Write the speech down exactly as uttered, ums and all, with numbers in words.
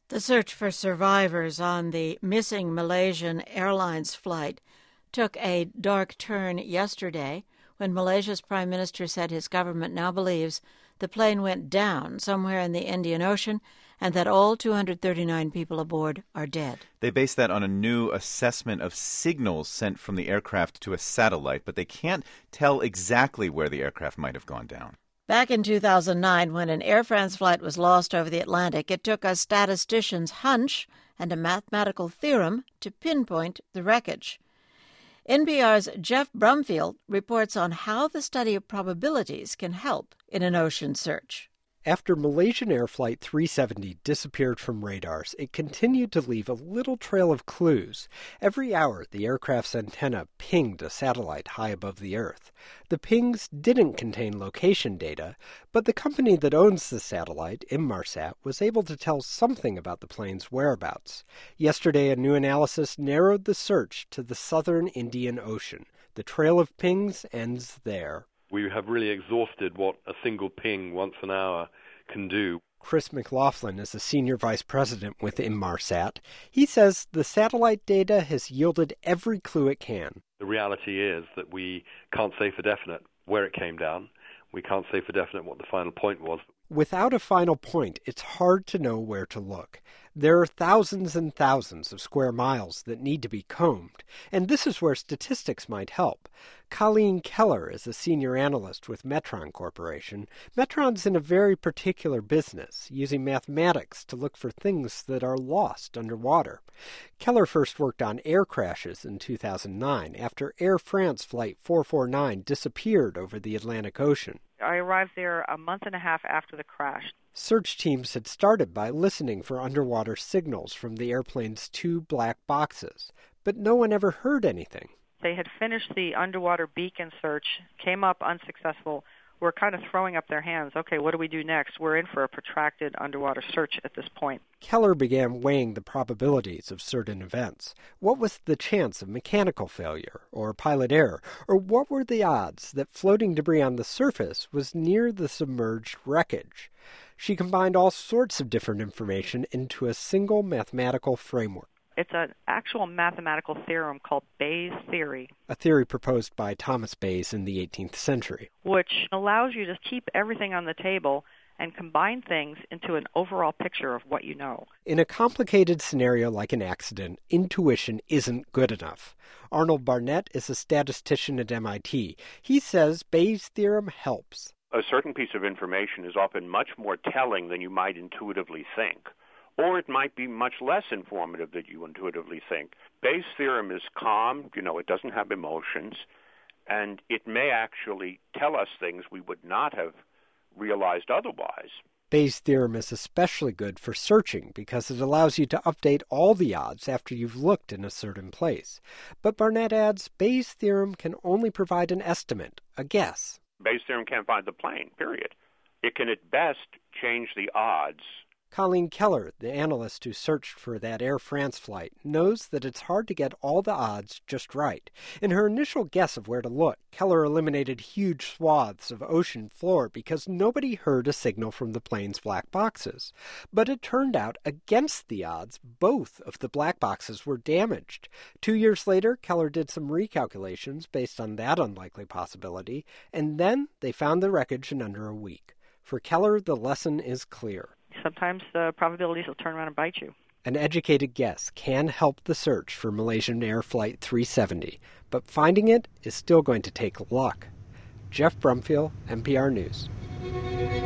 The search for survivors on the missing Malaysian Airlines flight took a dark turn yesterday when Malaysia's prime minister said his government now believes the plane went down somewhere in the Indian Ocean and that all two hundred thirty-nine people aboard are dead. They base that on a new assessment of signals sent from the aircraft to a satellite, but they can't tell exactly where the aircraft might have gone down. Back in two thousand nine, when an Air France flight was lost over the Atlantic, it took a statistician's hunch and a mathematical theorem to pinpoint the wreckage. N P R's Jeff Brumfield reports on how the study of probabilities can help in an ocean search. After Malaysian Air Flight three seventy disappeared from radars, it continued to leave a little trail of clues. Every hour, the aircraft's antenna pinged a satellite high above the Earth. The pings didn't contain location data, but the company that owns the satellite, Inmarsat, was able to tell something about the plane's whereabouts. Yesterday, a new analysis narrowed the search to the southern Indian Ocean. The trail of pings ends there. We have really exhausted what a single ping once an hour can do. Chris McLaughlin is a senior vice president with Inmarsat. He says the satellite data has yielded every clue it can. The reality is that we can't say for definite where it came down. We can't say for definite what the final point was. Without a final point, it's hard to know where to look. There are thousands and thousands of square miles that need to be combed, and this is where statistics might help. Colleen Keller is a senior analyst with Metron Corporation. Metron's in a very particular business, using mathematics to look for things that are lost underwater. Keller first worked on air crashes in two thousand nine, after Air France Flight four forty-nine disappeared over the Atlantic Ocean. I arrived there a month and a half after the crash. Search teams had started by listening for underwater signals from the airplane's two black boxes, but no one ever heard anything. They had finished the underwater beacon search, came up unsuccessful, were kind of throwing up their hands. Okay, what do we do next? We're in for a protracted underwater search at this point. Keller began weighing the probabilities of certain events. What was the chance of mechanical failure or pilot error? Or what were the odds that floating debris on the surface was near the submerged wreckage? She combined all sorts of different information into a single mathematical framework. It's an actual mathematical theorem called Bayes' theory. A theory proposed by Thomas Bayes in the eighteenth century. Which allows you to keep everything on the table and combine things into an overall picture of what you know. In a complicated scenario like an accident, intuition isn't good enough. Arnold Barnett is a statistician at M I T. He says Bayes' theorem helps. A certain piece of information is often much more telling than you might intuitively think. Or it might be much less informative than you intuitively think. Bayes' theorem is calm, you know, it doesn't have emotions, and it may actually tell us things we would not have realized otherwise. Bayes' theorem is especially good for searching because it allows you to update all the odds after you've looked in a certain place. But Barnett adds, Bayes' theorem can only provide an estimate, a guess. Bayes' theorem can't find the plane, period. It can at best change the odds. Colleen Keller, the analyst who searched for that Air France flight, knows that it's hard to get all the odds just right. In her initial guess of where to look, Keller eliminated huge swaths of ocean floor because nobody heard a signal from the plane's black boxes. But it turned out, against the odds, both of the black boxes were damaged. Two years later, Keller did some recalculations based on that unlikely possibility, and then they found the wreckage in under a week. For Keller, the lesson is clear. Sometimes the probabilities will turn around and bite you. An educated guess can help the search for Malaysian Air Flight three seventy, but finding it is still going to take luck. Jeff Brumfield, N P R News.